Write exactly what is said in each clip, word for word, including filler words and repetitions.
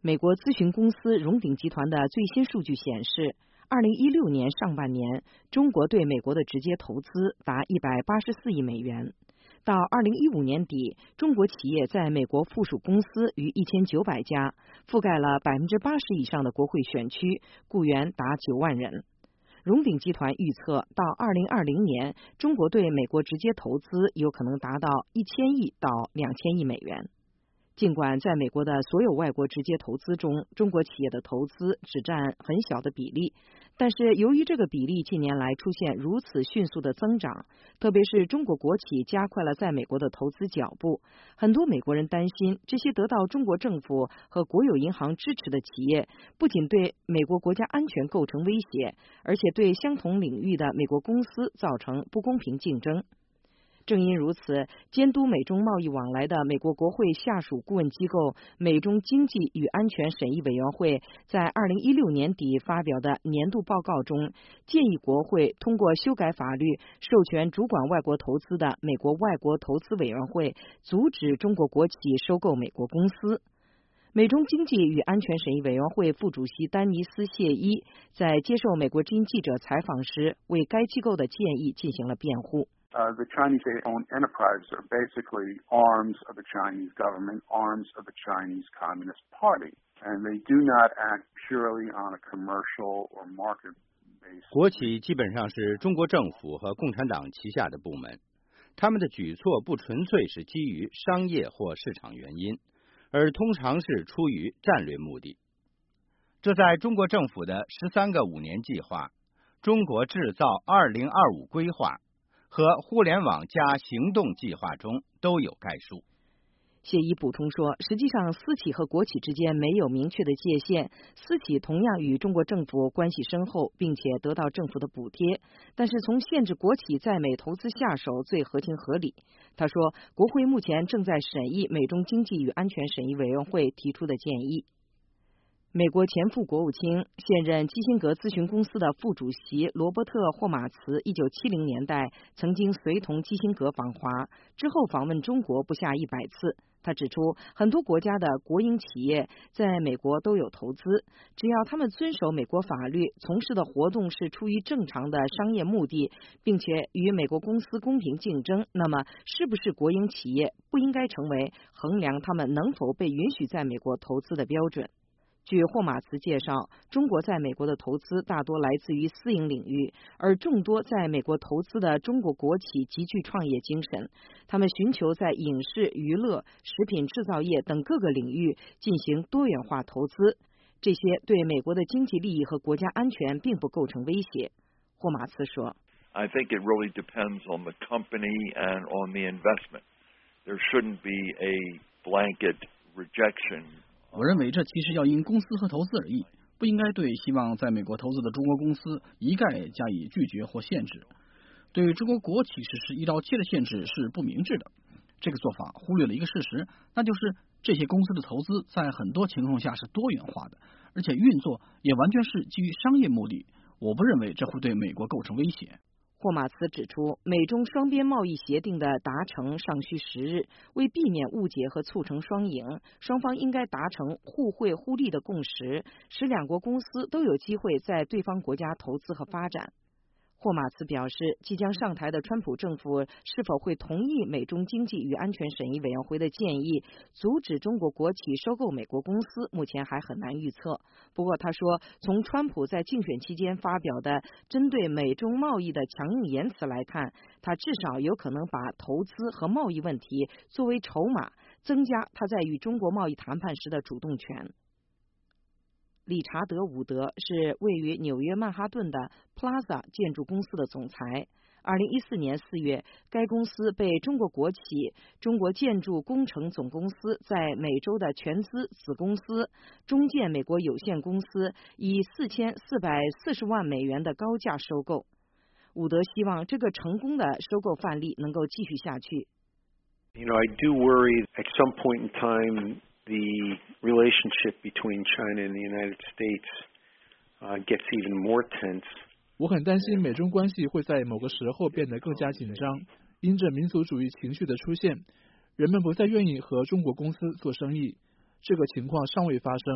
美国咨询公司荣鼎集团的最新数据显示，二零一六年上半年，中国对美国的直接投资达一百八十四亿美元。到二零一五年底，中国企业在美国附属公司逾一千九百家，覆盖了百分之八十以上的国会选区，雇员达九万人。荣鼎集团预测，到二零二零年，中国对美国直接投资有可能达到一千亿到两千亿美元。尽管在美国的所有外国直接投资中，中国企业的投资只占很小的比例，但是由于这个比例近年来出现如此迅速的增长，特别是中国国企加快了在美国的投资脚步，很多美国人担心，这些得到中国政府和国有银行支持的企业，不仅对美国国家安全构成威胁，而且对相同领域的美国公司造成不公平竞争。正因如此，监督美中贸易往来的美国国会下属顾问机构美中经济与安全审议委员会在二零一六年底发表的年度报告中，建议国会通过修改法律，授权主管外国投资的美国外国投资委员会阻止中国国企收购美国公司。美中经济与安全审议委员会副主席丹尼斯·谢伊在接受美国之音记者采访时，为该机构的建议进行了辩护。 Uh, the Chinese state-owned enterprises are basically arms of the Chinese government, arms of the Chinese Communist Party, and they do not act purely on a commercial or market basis. 国企基本上是中国政府和共产党旗下的部门，他们的举措不纯粹是基于商业或市场原因，而通常是出于战略目的。这在中国政府的十三个五年计划、中国制造二零二五规划和互联网加行动计划中都有概述。 谢伊补充说，实际上私企和国企之间没有明确的界限，私企同样与中国政府关系深厚，并且得到政府的补贴，但是从限制国企在美投资下手最合情合理。他说，国会目前正在审议美中经济与安全审议委员会提出的建议。美国前副国务卿、现任基辛格咨询公司的副主席罗伯特·霍马茨，一九七零年代曾经随同基辛格访华，之后访问中国不下一百次。他指出，很多国家的国营企业在美国都有投资，只要他们遵守美国法律，从事的活动是出于正常的商业目的，并且与美国公司公平竞争，那么是不是国营企业不应该成为衡量他们能否被允许在美国投资的标准。据霍马茨介绍，中国在美国的投资大多来自于私营领域，而众多在美国投资的中国国企极具创业精神，他们寻求在影视、娱乐、食品制造业等各个领域进行多元化投资，这些对美国的经济利益和国家安全并不构成威胁。霍马茨说 I think it really depends on the company and on the investment. There shouldn't be a blanket rejection. 我认为这其实要因公司和投资而异，不应该对希望在美国投资的中国公司一概加以拒绝或限制。对中国国企实施一刀切的限制是不明智的。这个做法忽略了一个事实，那就是这些公司的投资在很多情况下是多元化的，而且运作也完全是基于商业目的。我不认为这会对美国构成威胁。 霍马茨指出，美中双边贸易协定的达成尚需时日，为避免误解和促成双赢，双方应该达成互惠互利的共识，使两国公司都有机会在对方国家投资和发展。霍马茨表示，即将上台的川普政府是否会同意美中经济与安全审议委员会的建议，阻止中国国企收购美国公司，目前还很难预测。不过他说，从川普在竞选期间发表的针对美中贸易的强硬言辞来看，他至少有可能把投资和贸易问题作为筹码，增加他在与中国贸易谈判时的主动权。理查德·伍德是位于纽约曼哈顿的 Plaza 建筑公司的总裁。二零一四年四月，该公司被中国国企中国建筑工程总公司在美洲的全资子公司中建美国有限公司以四千四百四十万美元的高价收购。伍德希望这个成功的收购范例能够继续下去。 You know, I do worry at some point in time.The relationship between China and the United States uh, gets even more tense. 我很担心美中关系会在某个时候变得更加紧张，因着民族主义情绪的出现，人们不再愿意和中国公司做生意。这个情况尚未发生，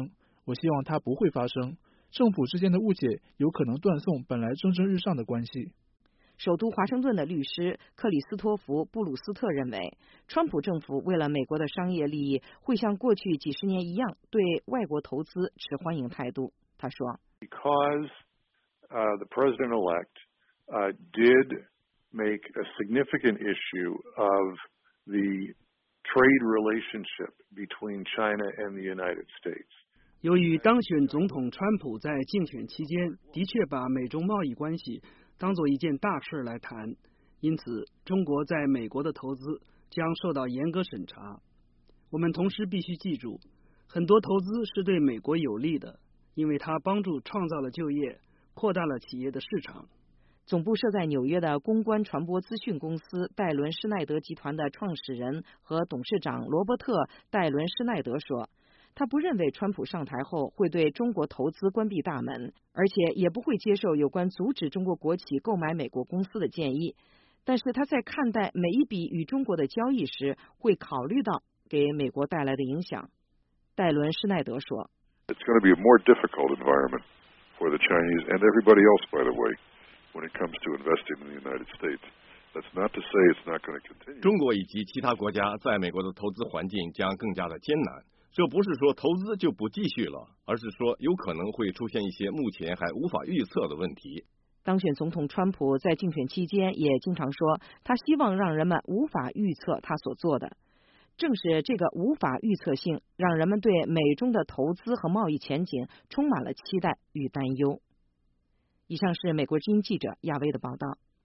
我希望它不会发生。政府之间的误解有可能断送本来蒸蒸日上的关系。 首都华盛顿的律师克里斯托弗·布鲁斯特认为，川普政府为了美国的商业利益，会像过去几十年一样对外国投资持欢迎态度。他说 ：“Because uh, the president-elect uh, did make a significant issue of the trade relationship between China and the United States.” 由于当选总统川普在竞选期间的确把美中贸易关系当作一件大事来谈，因此中国在美国的投资将受到严格审查。我们同时必须记住，很多投资是对美国有利的，因为它帮助创造了就业，扩大了企业的市场。 总部设在纽约的公关传播资讯公司戴伦施耐德集团的创始人和董事长罗伯特·戴伦施耐德说，他不认为川普上台后会对中国投资关闭大门，而且也不会接受有关阻止中国国企购买美国公司的建议。但是他在看待每一笔与中国的交易时，会考虑到给美国带来的影响。戴伦施耐德说 It's going to be a more difficult environment for the Chinese and everybody else, by the way, when it comes to investing in the United States. That's not to say it's not going to continue. 中国以及其他国家在美国的投资环境将更加的艰难。这不是说投资就不继续了，而是说有可能会出现一些目前还无法预测的问题。 当选总统川普在竞选期间也经常说，他希望让人们无法预测他所做的。正是这个无法预测性，让人们对美中的投资和贸易前景充满了期待与担忧。以上是美国之音记者亚薇的报道。